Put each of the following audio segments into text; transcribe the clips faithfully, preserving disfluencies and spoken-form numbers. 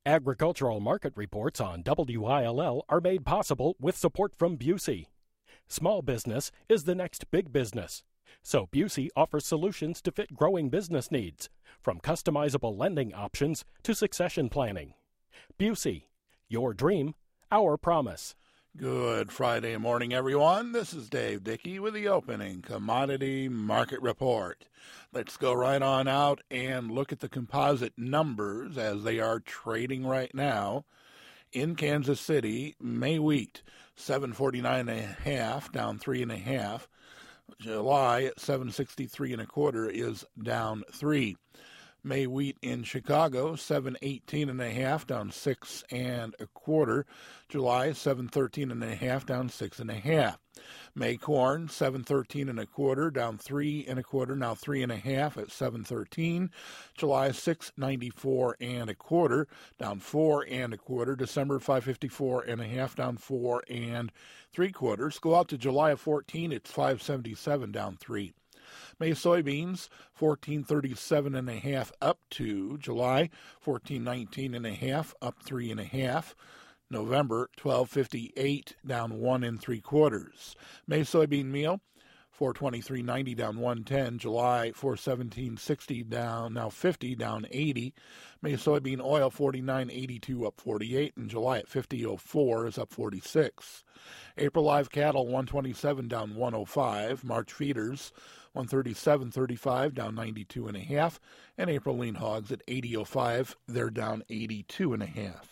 Agricultural market reports on W I L L are made possible with support from Busey. Small business is the next big business. So Busey offers solutions to fit growing business needs, from customizable lending options to succession planning. Busey, your dream, our promise. Good Friday morning, everyone. This is Dave Dickey with the opening commodity market report. Let's go right on out and look at the composite numbers as they are trading right now. In Kansas City, May wheat, seven forty-nine and a half, down three and a half. July at seven sixty-three and a quarter is down three. May wheat in Chicago, seven eighteen and a half, down six and a quarter. July, seven thirteen and a half, down six and a half. May corn, seven thirteen and a quarter, down three and a quarter, now three and a half at seven thirteen. July, six ninety-four and a quarter, down four and a quarter. December, five fifty-four and a half, down four and three quarters. Go out to July of fourteen, it's five seventy-seven, down three. May soybeans, fourteen thirty-seven and a half up to July, fourteen nineteen and a half, up three and a half. November, twelve fifty-eight, down one and three quarters. May soybean meal, four twenty-three ninety, down one ten. July, four seventeen sixty, down now fifty, down eighty. May soybean oil, forty-nine eighty-two, up forty-eight, and July at fifty oh four is up forty-six. April live cattle, one twenty-seven, down one oh five. March feeders, one thirty-seven thirty-five, down ninety-two and a half, and April lean hogs at eighty oh five, they're down eighty-two and a half.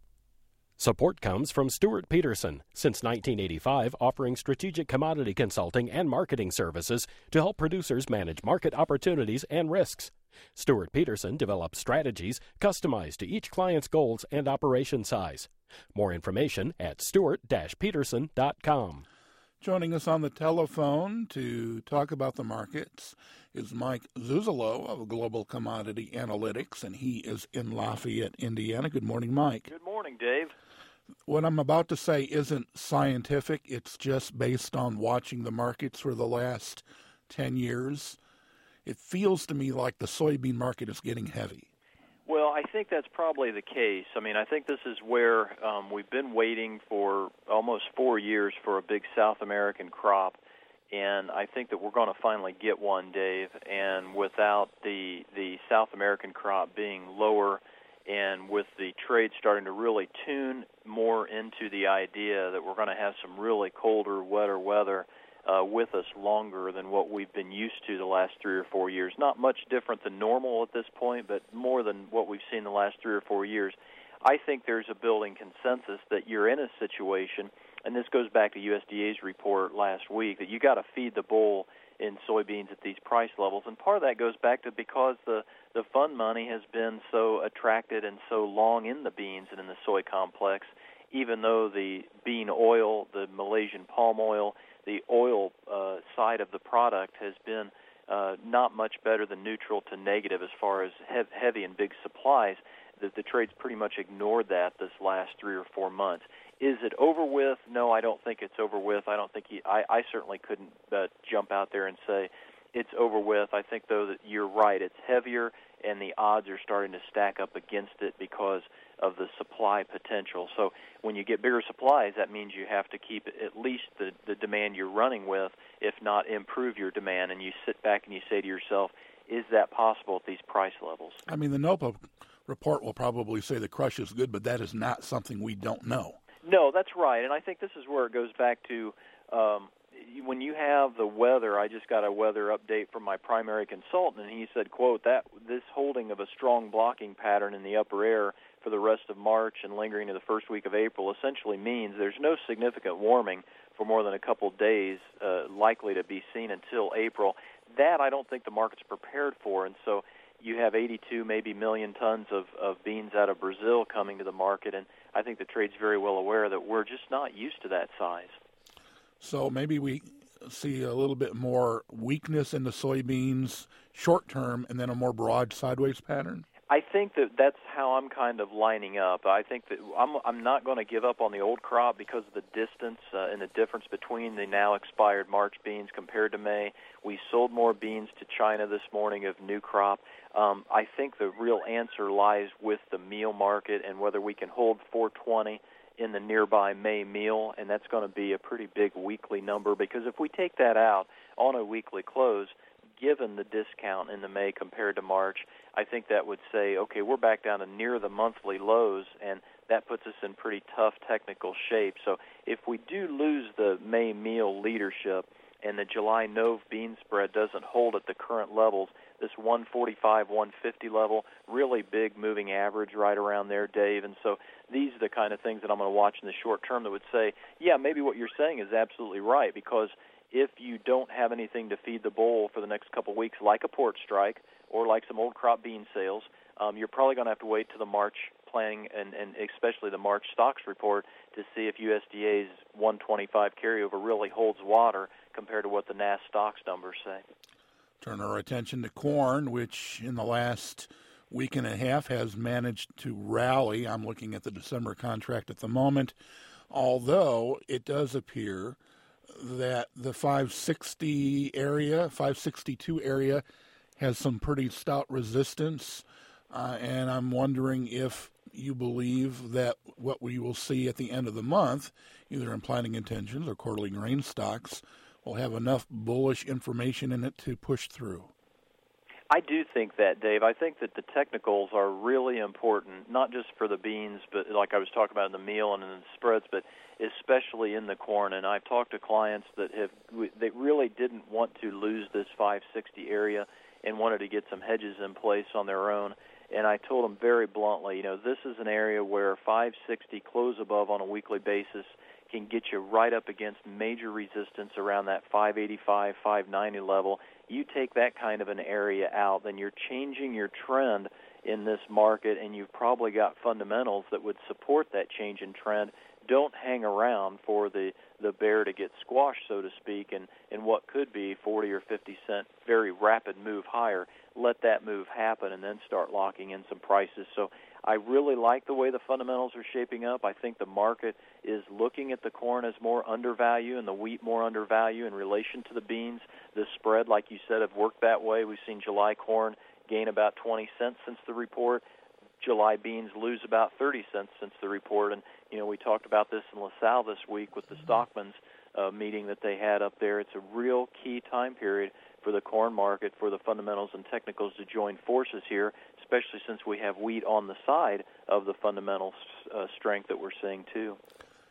Support comes from Stuart Peterson, since nineteen eighty-five offering strategic commodity consulting and marketing services to help producers manage market opportunities and risks. Stuart Peterson develops strategies customized to each client's goals and operation size. More information at stuart dash peterson dot com. Joining us on the telephone to talk about the markets is Mike Zuzolo of Global Commodity Analytics, and he is in Lafayette, Indiana. Good morning, Mike. Good morning, Dave. What I'm about to say isn't scientific. It's just based on watching the markets for the last ten years. It feels to me like the soybean market is getting heavy. Well, I think that's probably the case. I mean, I think this is where um, we've been waiting for almost four years for a big South American crop, and I think that we're going to finally get one, Dave. And without the the South American crop being lower, and with the trade starting to really tune more into the idea that we're going to have some really colder, wetter weather uh, with us longer than what we've been used to the last three or four years. Not much different than normal at this point, but more than what we've seen the last three or four years. I think there's a building consensus that you're in a situation, and this goes back to U S D A's report last week, that you got to feed the bull in soybeans at these price levels. And part of that goes back to because the, the fund money has been so attracted and so long in the beans and in the soy complex, even though the bean oil, the Malaysian palm oil, the oil uh, side of the product has been uh, not much better than neutral to negative as far as hev- heavy and big supplies, that the trade's pretty much ignored that this last three or four months. Is it over with? No, I don't think it's over with. I don't think he, I, I certainly couldn't uh, jump out there and say it's over with. I think, though, that you're right. It's heavier, and the odds are starting to stack up against it because of the supply potential. So when you get bigger supplies, that means you have to keep at least the, the demand you're running with, if not improve your demand. And you sit back and you say to yourself, is that possible at these price levels? I mean, the NOPA report will probably say the crush is good, but that is not something we don't know. No, that's right, and I think this is where it goes back to um, when you have the weather. I just got a weather update from my primary consultant, and he said, quote, that this holding of a strong blocking pattern in the upper air for the rest of March and lingering to the first week of April essentially means there's no significant warming for more than a couple days uh, likely to be seen until April. That I don't think the market's prepared for, and so you have eighty-two, maybe million tons of, of beans out of Brazil coming to the market, and I think the trade's very well aware that we're just not used to that size. So maybe we see a little bit more weakness in the soybeans short term and then a more broad sideways pattern? I think that that's how I'm kind of lining up. I think that I'm I'm not going to give up on the old crop because of the distance uh, and the difference between the now expired March beans compared to May. We sold more beans to China this morning of new crop. Um, I think the real answer lies with the meal market and whether we can hold four twenty in the nearby May meal, and that's going to be a pretty big weekly number because if we take that out on a weekly close, given the discount in the May compared to March, I think that would say, okay, we're back down to near the monthly lows, and that puts us in pretty tough technical shape. So if we do lose the May meal leadership and the July Nove bean spread doesn't hold at the current levels, this one forty-five, one fifty level, really big moving average right around there, Dave. And so these are the kind of things that I'm going to watch in the short term that would say, yeah, maybe what you're saying is absolutely right, because if you don't have anything to feed the bowl for the next couple of weeks, like a port strike or like some old crop bean sales, um, you're probably going to have to wait to the March planning and, and especially the March stocks report to see if U S D A's one twenty-five carryover really holds water compared to what the N A S stocks numbers say. Turn our attention to corn, which in the last week and a half has managed to rally. I'm looking at the December contract at the moment, although it does appear that the five sixty area, five sixty-two area, has some pretty stout resistance, uh, and I'm wondering if you believe that what we will see at the end of the month, either in planting intentions or quarterly grain stocks, will have enough bullish information in it to push through. I do think that, Dave. I think that the technicals are really important, not just for the beans, but like I was talking about in the meal and in the spreads, but especially in the corn. And I've talked to clients that have they really didn't want to lose this five sixty area and wanted to get some hedges in place on their own. And I told them very bluntly, you know, this is an area where five sixty close above on a weekly basis can get you right up against major resistance around that five eighty-five, five ninety level. You take that kind of an area out, then you're changing your trend in this market, and you've probably got fundamentals that would support that change in trend. Don't hang around for the, the bear to get squashed, so to speak, and in what could be forty or fifty cent very rapid move higher. Let that move happen and then start locking in some prices. So I really like the way the fundamentals are shaping up. I think the market is looking at the corn as more undervalue and the wheat more undervalue in relation to the beans. The spread, like you said, have worked that way. We've seen July corn gain about twenty cents since the report. July beans lose about thirty cents since the report. And, you know, we talked about this in LaSalle this week with the Stockman's uh, meeting that they had up there. It's a real key time period for the corn market, for the fundamentals and technicals to join forces here, especially since we have wheat on the side of the fundamental uh, strength that we're seeing too.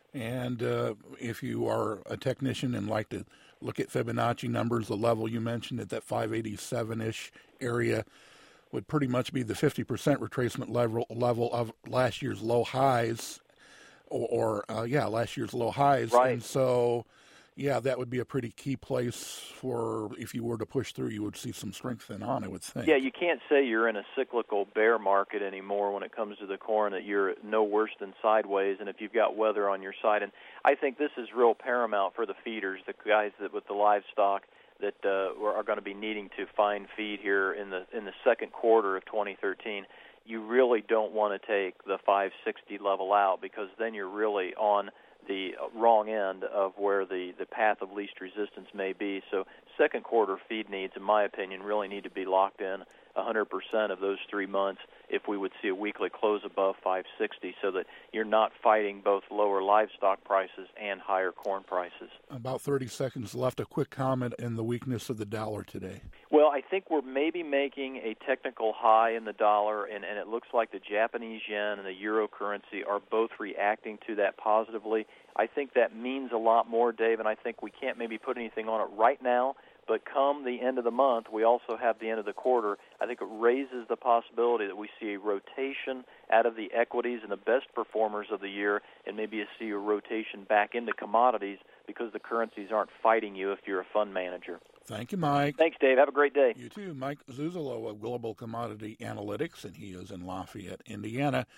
And uh, if you are a technician and like to look at Fibonacci numbers, the level you mentioned at that five eighty-seven-ish area would pretty much be the fifty percent retracement level level of last year's low highs, or, or uh, yeah, last year's low highs. Right. And so, yeah, that would be a pretty key place for, if you were to push through, you would see some strength then on, I would think. Yeah, you can't say you're in a cyclical bear market anymore when it comes to the corn, that you're no worse than sideways, and if you've got weather on your side. And I think this is real paramount for the feeders, the guys that with the livestock that uh, are going to be needing to find feed here in the in the second quarter of twenty thirteen. You really don't want to take the five sixty level out, because then you're really on the wrong end of where the, the path of least resistance may be. So second quarter feed needs, in my opinion, really need to be locked in one hundred percent of those three months if we would see a weekly close above five sixty, so that you're not fighting both lower livestock prices and higher corn prices. About thirty seconds left. A quick comment in the weakness of the dollar today. Well, I think we're maybe making a technical high in the dollar, and, and it looks like the Japanese yen and the euro currency are both reacting to that positively. I think that means a lot more, Dave, and I think we can't maybe put anything on it right now, but come the end of the month, we also have the end of the quarter. I think it raises the possibility that we see a rotation out of the equities and the best performers of the year, and maybe you see a rotation back into commodities because the currencies aren't fighting you if you're a fund manager. Thank you, Mike. Thanks, Dave. Have a great day. You too. Mike Zuzolo of Global Commodity Analytics, and he is in Lafayette, Indiana.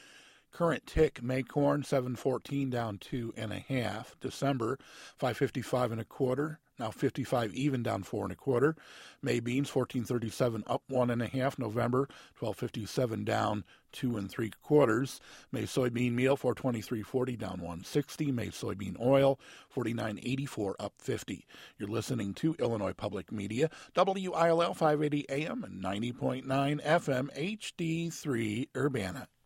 Current tick May corn seven fourteen down two and a half. December five fifty-five and a quarter. Now fifty-five even down four and a quarter. May beans fourteen thirty-seven up one and a half. November twelve fifty-seven down two and three quarters. May soybean meal four twenty-three forty down one sixty. May soybean oil forty-nine eighty-four up fifty. You're listening to Illinois Public Media, W I L L five eighty A M and ninety point nine F M H D three Urbana.